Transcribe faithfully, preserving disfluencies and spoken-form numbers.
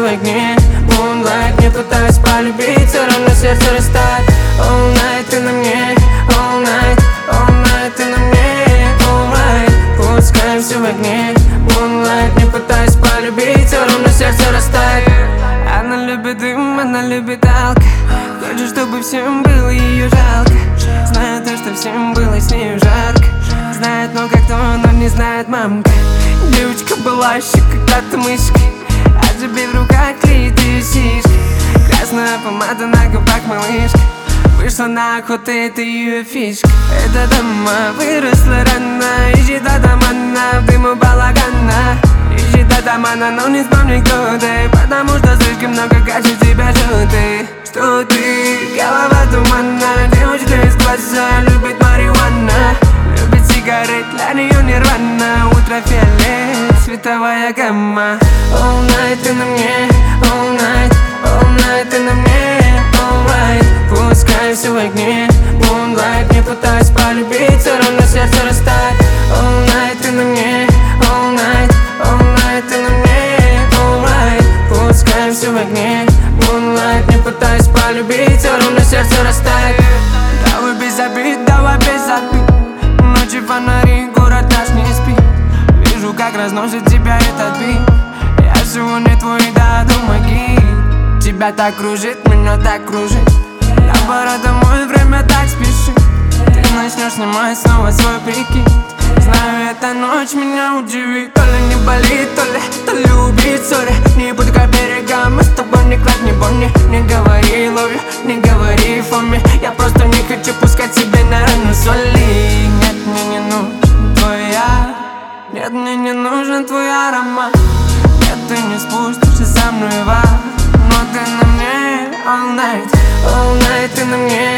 в огне. Moonlight, не пытаюсь полюбить, все равно сердце растает. All night ты на мне, all night, all night ты на мне, alright. Пускаемся в огне. Moonlight, не пытаюсь полюбить, все равно сердце растает. Она любит дым, она любит алко. Хочет, чтобы всем было ее жалко. Знает то, что всем было с нею жарко. Знает, но как то, но не знает мамка. Девочка была еще когда-то мышкой, а тебе в руках клеит ее сиськи. Красная помада на губах малышка. Вышла на охоту, это ее фишка. Эта дама выросла рано, ищет атамана в дыму балагана. Ищет атамана, но не вспомни, кто ты, потому что слишком много качеств тебя желтый. Что ты, голова туманна, девочка из класса любит марихуана. Любит сигарет, для нее нирвана. Ультрафиолет, световая гамма. All night ты на мне, all night, all night ты на мне, alright. Пускаемся в огне. Moonlight, не пытаюсь полюбить, все равно сердце растает. All night ты на мне, all night, all night ты на мне, alright. Пускаемся в огне. Moonlight, не пытаюсь полюбить, все равно сердце растает. Давай без обид, давай без обид. Ночи фонари, город наш не спит. Вижу, как разносит тебя этот бит. Я сегодня твой, да, думаги. Тебя так кружит, меня так кружит. Я пора домой, время так спешит. Ты начнешь снимать снова свой прикид. Знаю, эта ночь меня удивит. То ли не болит, то ли, то ли убит, сори. Не буду к берегам, мы с тобой не клад, не бони. Не говори love you, не говори for me. Я просто не хочу пускать себе на рану соли. Нет, мне не нужен твоя. Нет, мне не нужен твой аромат. Нет, ты не спустишься со мной в ад. Но ты на мне all night, all night ты на мне.